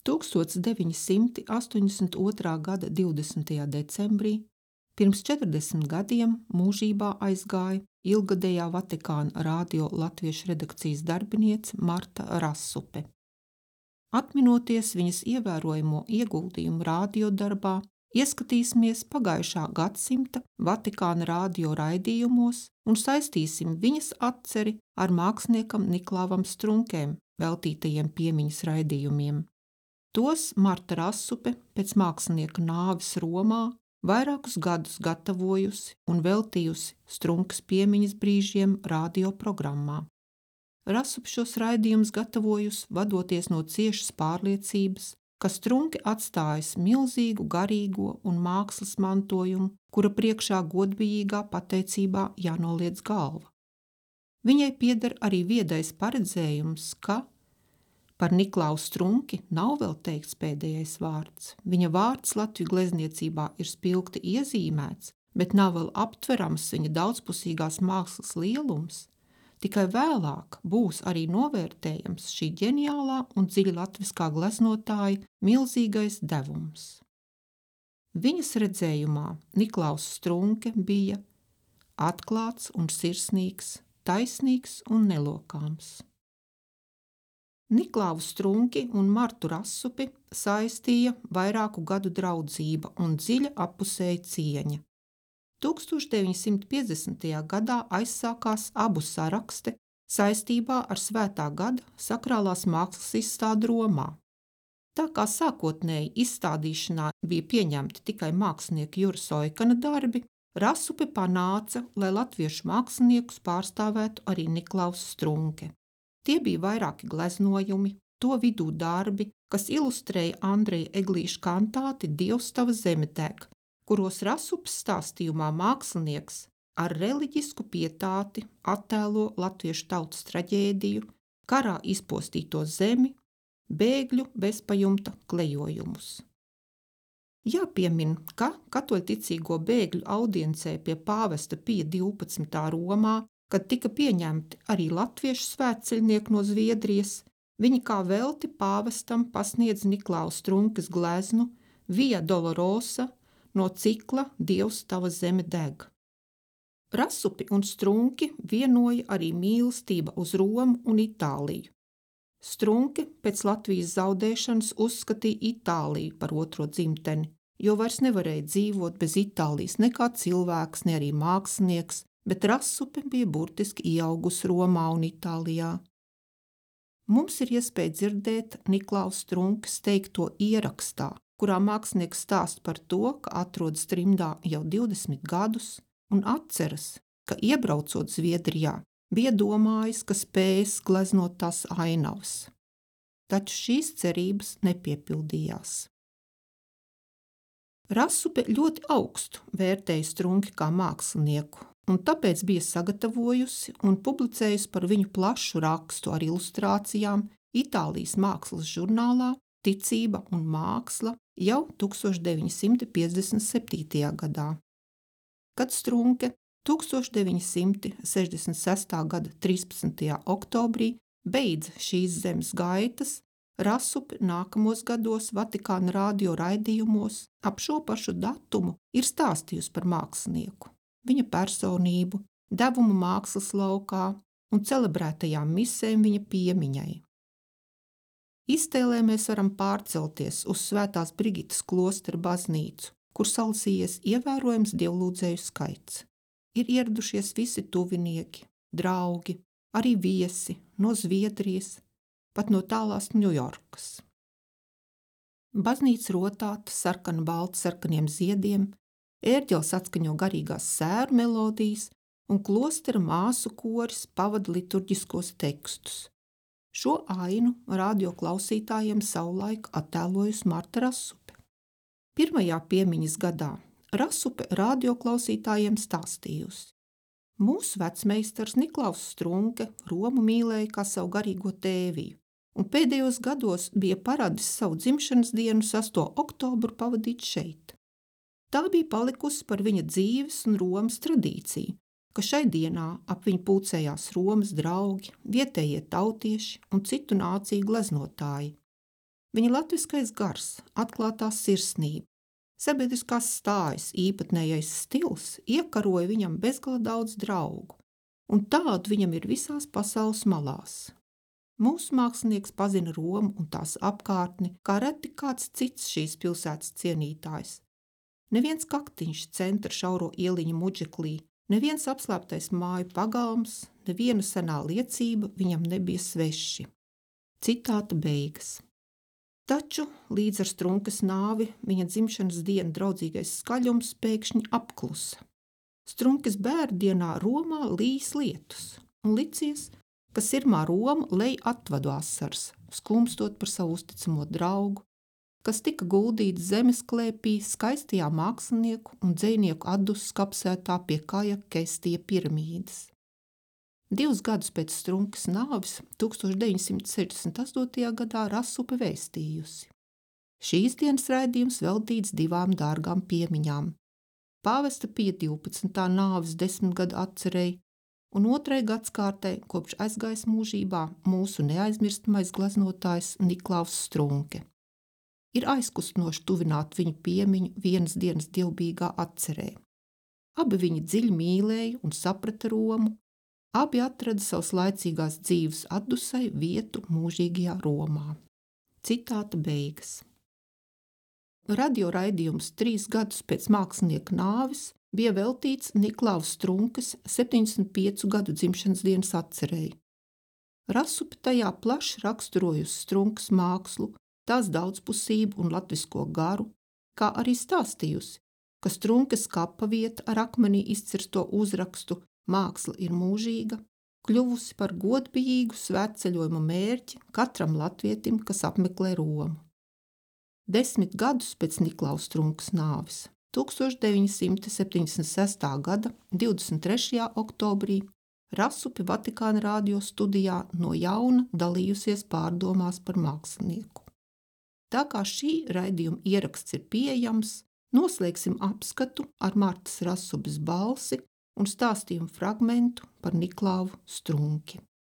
1982. gada 20. decembrī, pirms 40 gadiem, mūžībā aizgāja ilgadējā Vatikāna radio latviešu redakcijas darbiniece Marta Rasupe. Atminoties viņas ievērojamo ieguldījumu radiodarbā, ieskatīsimies pagājušā gadsimta Vatikāna radio raidījumos un saistīsim viņas atceri ar māksliniekam Niklāvam Strunkēm veltītajiem piemiņas raidījumiem. Tos Marta Rasupe pēc mākslinieka nāves Romā vairākus gadus gatavojusi un veltījusi Strunkas piemiņas brīžiem radioprogrammā. Rasupe šos raidījumus gatavojusi vadoties no ciešas pārliecības, ka Strunke atstājis milzīgu garīgo un mākslas mantojumu, kura priekšā godbijīgā pateicībā jānoliec galva. Viņai pieder arī viedais paredzējums, ka par Niklāvu Strunki nav vēl teikts pēdējais vārds. Viņa vārds Latviju glezniecībā ir spilgti iezīmēts, bet nav vēl aptverams viņa daudzpusīgās mākslas lielums. Tikai vēlāk būs arī novērtējams šī ģeniālā un dziļa latviskā gleznotāja milzīgais devums. Viņas redzējumā Niklaus Strunke bija atklāts un sirsnīgs, taisnīgs un nelokāms. Niklāvu Strunki un Martu Rasupi saistīja vairāku gadu draudzība un dziļa appusēja cieņa. 1950. gadā aizsākās abu saraksti saistībā ar Svētā gada sakrālās mākslas izstādi Romā. Tā kā sākotnēji izstādīšanā bija pieņemti tikai mākslinieka Juras Oikana darbi, Rasupe panāca, lai latviešu māksliniekus pārstāvētu arī Niklaus Strunke. Tie bija vairāki gleznojumi, to vidū darbi, kas ilustrēja Andreja Eglīša kantāti Dievs tava zeme deg, kuros Rasupes stāstījumā mākslinieks ar reliģisku pietāti attēlo latviešu tautas traģēdiju, karā izpostīto zemi, bēgļu bezpajumta klejojumus. Jāpiemin, ka katoļticīgo bēgļu audiencē pie pāvesta Pija 12. Romā, kad tika pieņemti arī latviešu svētceļnieki no Zviedrijas, viņi kā velti pāvestam pasniedz Niklāva Strunkes gleznu Via Dolorosa no cikla Dievs tava zeme deg. Rasupi un Strunki vienoja arī mīlestība uz Romu un Itāliju. Strunke pēc Latvijas zaudēšanas uzskatīja Itāliju par otro dzimteni, jo vairs nevarēja dzīvot bez Itālijas ne kā cilvēks, ne arī mākslinieks, bet Rasupe bija burtiski ieaugusi Romā un Itālijā. Mums ir iespēja dzirdēt Niklāva Strunkes teikto ierakstā, kurā mākslinieks stāsta par to, ka atrodas trimdā jau 20 gadus un atceras, ka iebraucot Zviedrijā, bija domājis, ka spējas gleznot tās ainavas. Taču šīs cerības nepiepildījās. Rasupe ļoti augstu vērtēja Strunki kā mākslinieku, un tāpēc bija sagatavojusi un publicējusi par viņu plašu rakstu ar ilustrācijām Itālijas mākslas žurnālā Ticība un māksla jau 1957. gadā. Kad Strunke 1966. gada 13. oktobrī beidza šīs zemes gaitas, Rasupe nākamos gados Vatikāna radio raidījumos ap šo pašu datumu ir stāstījusi par mākslinieku, viņa personību, devumu mākslas laukā un celebrētajām misēm viņa piemiņai. Iztēlē mēs varam pārcelties uz Svētās Brigitas klostera baznīcu, kur salasījies ievērojams dievlūdzēju skaits. Ir ieradušies visi tuvinieki, draugi, arī viesi no Zviedrijas, pat no tālās Ņujorkas. Baznīca rotāta sarkana balta sarkaniem ziediem, ērģeles atskaņo garīgās sēru melodijas un klostera māsu koris pavada liturģiskos tekstus. Šo ainu radio klausītājiem savulaik attēlojusi Marta Rasupe. Pirmajā piemiņas gadā Rasupe radio klausītājiem stāstījusi. Mūsu vecmeistars Niklaus Strunke Romu mīlēja kā savu garīgo tēviju, un pēdējos gados bija paradis savu dzimšanas dienu 6. oktobru pavadīt šeit. Tā bija palikusi par viņa dzīves un Romas tradīciju, ka šai dienā ap viņu pulcējās Romas draugi, vietējie tautieši un citu nāciju gleznotāji. Viņa latviskais gars, atklātā sirsnība, sabiedriskās stājas īpatnējais stils iekaroja viņam bezgala daudz draugu, un tādu viņam ir visās pasaules malās. Mūsu mākslinieks pazina Romu un tās apkārtni, kā reti kāds cits šīs pilsētas cienītājs. Neviens kaktiņš centra šauro ieliņu Muģeklī, neviens apslēptais māju pagalms, neviena senā liecība viņam nebija sveši. Citāta beigas. Taču līdz ar Strunkas nāvi viņa dzimšanas dienu draudzīgais skaļums pēkšņi apklusa. Strunkas bērndienā Romā līs lietus, un licies, ka sirmā Roma lej atvadu asaras, skumstot par savu uzticamo draugu, kas tika guldīts zemes klēpī skaistajā mākslinieku un dzejnieku atdus skapsētā pie Kaja Kestija piramīdas. 2 gadus pēc Strunkas nāves 1968. gadā Rasupe vēstījusi. Šīs dienas raidījums veltīts 2 dārgām piemiņām. Pāvesta Pija 12. nāves 10 gadu atcerei un 2. gadskārtei kopš aizgājis mūžībā mūsu neaizmirstamais gleznotājs Niklaus Strunke. Ir aizkustinoši tuvināt viņu piemiņu vienas dienas dievbijīgā atcerē. Abi viņi dziļi mīlēja un saprata Romu, abi atrada savas laicīgās dzīves atdusai vietu mūžīgajā Romā. Citāta beigas. Radio raidījums 3 gadus pēc mākslinieka nāves bija veltīts Niklaus Strunkas 75 gadu dzimšanas dienas atcerei. Rasupe tajā plaši raksturojusi Strunkas mākslu, tās daudzpusību un latvisko garu, kā arī stāstījusi, ka Strunkas kapa vieta ar akmenī izcirsto uzrakstu Māksla ir mūžīga, kļuvusi par godbijīgu svētceļojuma mērķi katram latvietim, kas apmeklē Romu. 10 gadus pēc Niklaus Strunkas nāves, 1976. gada 23. oktobrī, Rasupe Vatikāna radio studijā no jauna dalījusies pārdomās par mākslinieku. Tā kā šī raidījuma ieraksts ir pieejams, noslēgsim apskatu ar Martas Rasupes balsi un stāstījumu fragmentu par Niklauvu Strunki.